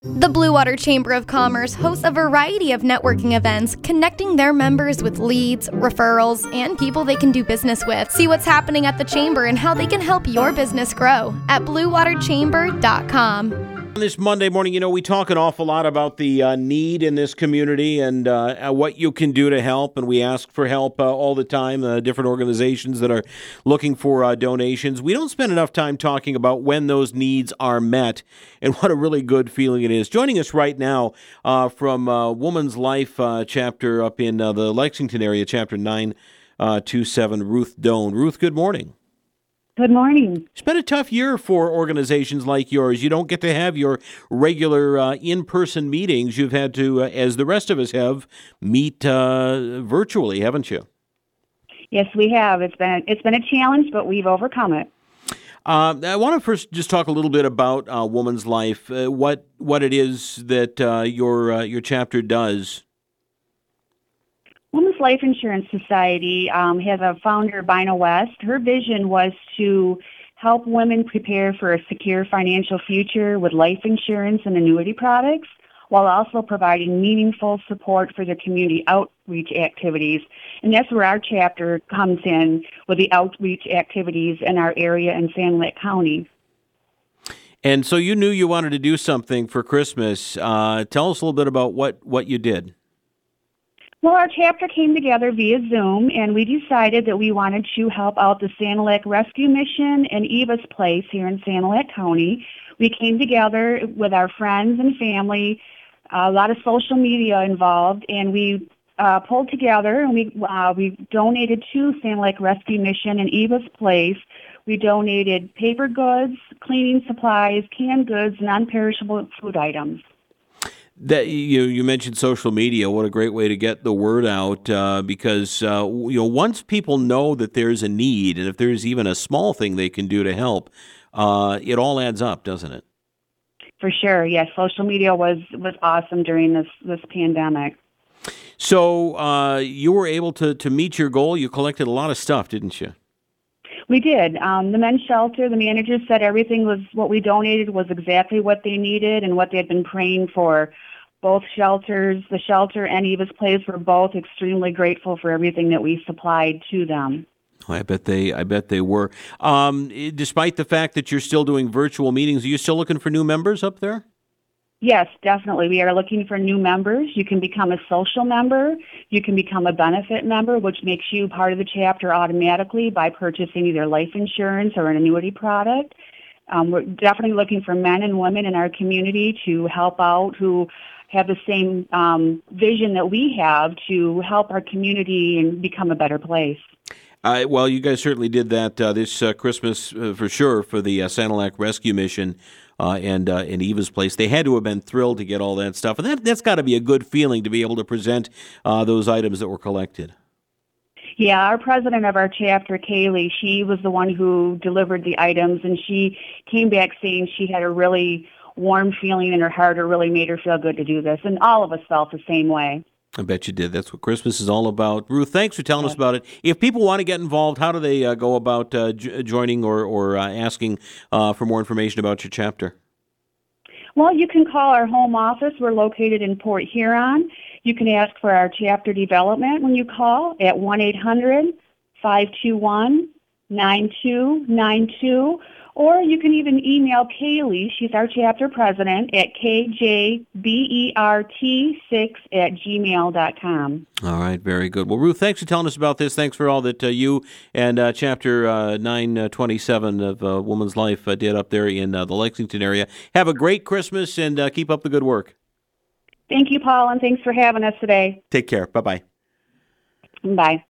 The Blue Water Chamber of Commerce hosts a variety of networking events, connecting their members with leads, referrals, and people they can do business with. See what's happening at the Chamber and how they can help your business grow at bluewaterchamber.com. This Monday morning, we talk an awful lot about the need in this community and what you can do to help, and we ask for help all the time, different organizations that are looking for donations. We don't spend enough time talking about when those needs are met and what a really good feeling it is. Joining us right now from Woman's Life chapter up in the Lexington area, chapter 927, Ruth Doan. Ruth, good morning. Good morning. It's been a tough year for organizations like yours. You don't get to have your regular in-person meetings. You've had to, as the rest of us have, meet virtually, haven't you? Yes, we have. It's been a challenge, but we've overcome it. I want to first just talk a little bit about Woman's Life, what it is that your chapter does. Women's Life Insurance Society has a founder, Bina West. Her vision was to help women prepare for a secure financial future with life insurance and annuity products, while also providing meaningful support for their community outreach activities. And that's where our chapter comes in, with the outreach activities in our area in Sanilac County. And so you knew you wanted to do something for Christmas. Tell us a little bit about what you did. Well, our chapter came together via Zoom, and we decided that we wanted to help out the Sanilac Rescue Mission and Eva's Place here in Sanilac County. We came together with our friends and family, a lot of social media involved, and we pulled together and we donated to Sanilac Rescue Mission and Eva's Place. We donated paper goods, cleaning supplies, canned goods, non-perishable food items. That you mentioned social media. What a great way to get the word out, because once people know that there's a need, and if there's even a small thing they can do to help, it all adds up, doesn't it? For sure, yes. Social media was awesome during this pandemic. So you were able to meet your goal. You collected a lot of stuff, didn't you? We did. The men's shelter, the manager said everything was what we donated was exactly what they needed and what they had been praying for. Both shelters, the shelter and Eva's Place, were both extremely grateful for everything that we supplied to them. I bet they were. Despite the fact that you're still doing virtual meetings, are you still looking for new members up there? Yes, definitely. We are looking for new members. You can become a social member. You can become a benefit member, which makes you part of the chapter automatically by purchasing either life insurance or an annuity product. We're definitely looking for men and women in our community to help out who have the same vision that we have to help our community and become a better place. Well, you guys certainly did that this Christmas for sure for the Sanilac Rescue Mission and in Eva's Place. They had to have been thrilled to get all that stuff. And that's got to be a good feeling to be able to present those items that were collected. Yeah, our president of our chapter, Kaylee, she was the one who delivered the items, and she came back saying she had a really warm feeling in her heart. It really made her feel good to do this. And all of us felt the same way. I bet you did. That's what Christmas is all about. Ruth, thanks for telling us about it. If people want to get involved, how do they go about joining or asking for more information about your chapter? Well, you can call our home office. We're located in Port Huron. You can ask for our chapter development when you call at 1-800-521-9292. Or you can even email Kaylee, she's our chapter president, at kjbert6@gmail.com. All right, very good. Well, Ruth, thanks for telling us about this. Thanks for all that you and Chapter 927 of Woman's Life did up there in the Lexington area. Have a great Christmas and keep up the good work. Thank you, Paul, and thanks for having us today. Take care. Bye-bye. Bye.